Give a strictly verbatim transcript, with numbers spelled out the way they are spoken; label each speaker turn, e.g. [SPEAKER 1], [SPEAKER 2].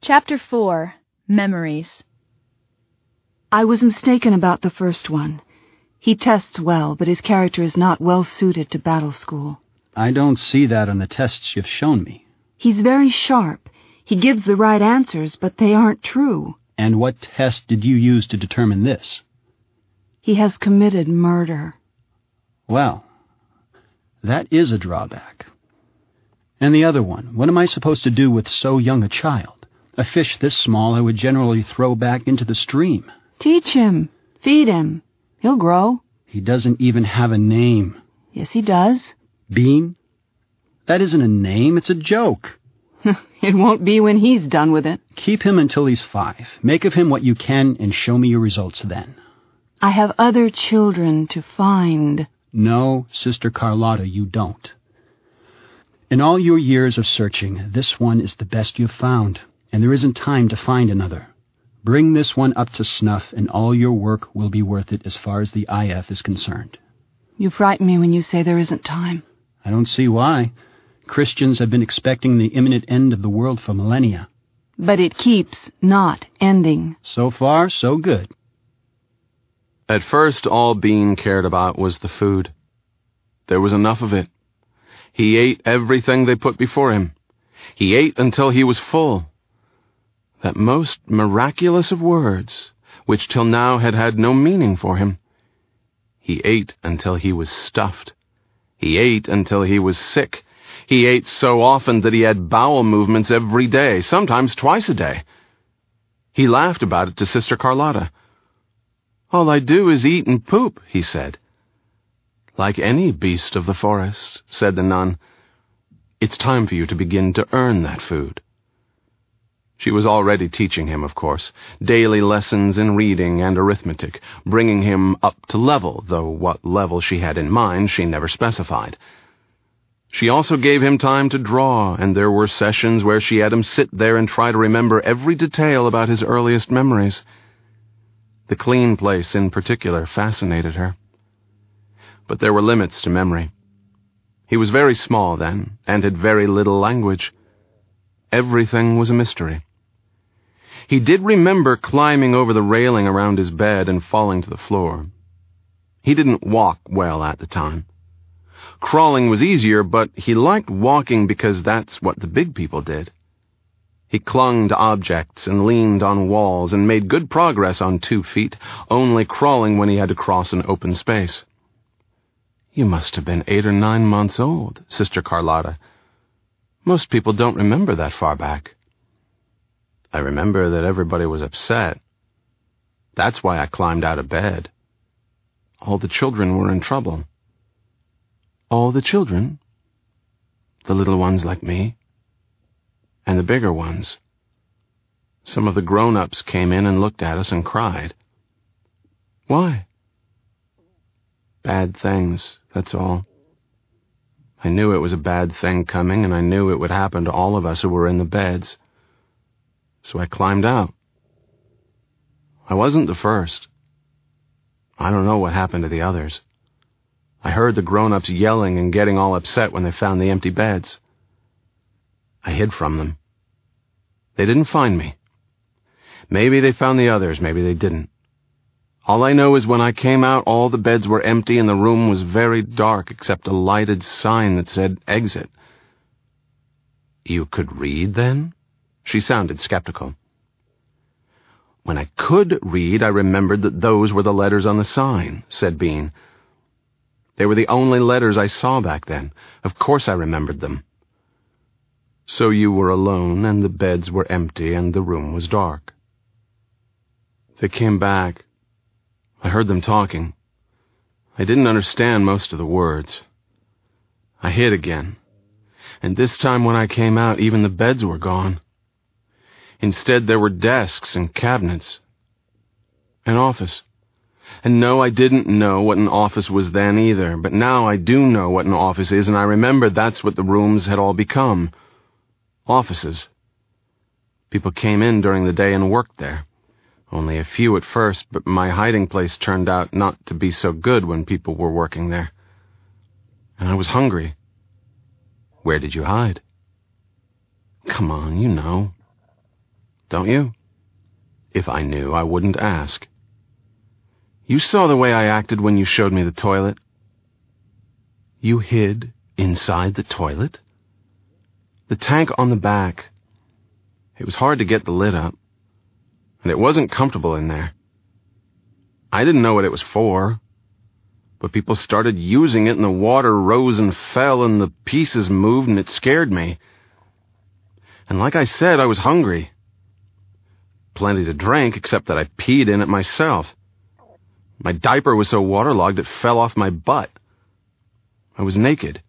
[SPEAKER 1] Chapter four. Memories.
[SPEAKER 2] I was mistaken about the first one. He tests well, but his character is not well suited to battle school.
[SPEAKER 3] I don't see that on the tests you've shown me.
[SPEAKER 2] He's very sharp. He gives the right answers, but they aren't true.
[SPEAKER 3] And what test did you use to determine this?
[SPEAKER 2] He has committed murder.
[SPEAKER 3] Well, that is a drawback. And the other one, what am I supposed to do with so young a child? A fish this small I would generally throw back into the stream.
[SPEAKER 2] Teach him. Feed him. He'll grow.
[SPEAKER 3] He doesn't even have a name.
[SPEAKER 2] Yes, he does.
[SPEAKER 3] Bean? That isn't a name, it's a joke.
[SPEAKER 2] It won't be when he's done with it.
[SPEAKER 3] Keep him until he's five. Make of him what you can and show me your results then.
[SPEAKER 2] I have other children to find.
[SPEAKER 3] No, Sister Carlotta, you don't. In all your years of searching, this one is the best you've found, and there isn't time to find another. Bring this one up to snuff, and all your work will be worth it as far as the I F is concerned.
[SPEAKER 2] You frighten me when you say there isn't time.
[SPEAKER 3] I don't see why. Christians have been expecting the imminent end of the world for millennia.
[SPEAKER 2] But it keeps not ending.
[SPEAKER 3] So far, so good.
[SPEAKER 4] At first, all Bean cared about was the food. There was enough of it. He ate everything they put before him. He ate until he was full. That most miraculous of words, which till now had had no meaning for him. He ate until he was stuffed. He ate until he was sick. He ate so often that he had bowel movements every day, sometimes twice a day. He laughed about it to Sister Carlotta. "All I do is eat and poop," he said. "Like any beast of the forest," said the nun. "It's time for you to begin to earn that food." She was already teaching him, of course, daily lessons in reading and arithmetic, bringing him up to level, though what level she had in mind she never specified. She also gave him time to draw, and there were sessions where she had him sit there and try to remember every detail about his earliest memories. The clean place in particular fascinated her. But there were limits to memory. He was very small then, and had very little language. Everything was a mystery. He did remember climbing over the railing around his bed and falling to the floor. He didn't walk well at the time. Crawling was easier, but he liked walking because that's what the big people did. He clung to objects and leaned on walls and made good progress on two feet, only crawling when he had to cross an open space. "You must have been eight or nine months old, Sister Carlotta. Most people don't remember that far back." "I remember that everybody was upset. That's why I climbed out of bed. All the children were in trouble." "All the children? The little ones like me? And the bigger ones? Some of the grown-ups came in and looked at us and cried." "Why?" "Bad things, that's all. I knew it was a bad thing coming, and I knew it would happen to all of us who were in the beds. So I climbed out. I wasn't the first. I don't know what happened to the others. I heard the grown-ups yelling and getting all upset when they found the empty beds. I hid from them. They didn't find me. Maybe they found the others, maybe they didn't. All I know is when I came out, all the beds were empty and the room was very dark except a lighted sign that said exit." "You could read, then?" She sounded skeptical. "When I could read, I remembered that those were the letters on the sign," said Bean. "They were the only letters I saw back then. Of course I remembered them." "So you were alone, and the beds were empty, and the room was dark." "They came back. I heard them talking. I didn't understand most of the words. I hid again. And this time when I came out, even the beds were gone. Instead, there were desks and cabinets. An office. And no, I didn't know what an office was then either, but now I do know what an office is, and I remember that's what the rooms had all become. Offices. People came in during the day and worked there. Only a few at first, but my hiding place turned out not to be so good when people were working there. And I was hungry. Where did you hide?" "Come on, you know." don't you? If I knew, I wouldn't ask. You saw the way I acted when you showed me the toilet. You hid inside the toilet? The tank on the back. It was hard to get the lid up, and it wasn't comfortable in there. I didn't know what it was for, but people started using it and the water rose and fell and the pieces moved and it scared me. And like I said, I was hungry. Plenty to drink, except that I peed in it myself. My diaper was so waterlogged it fell off my butt. I was naked.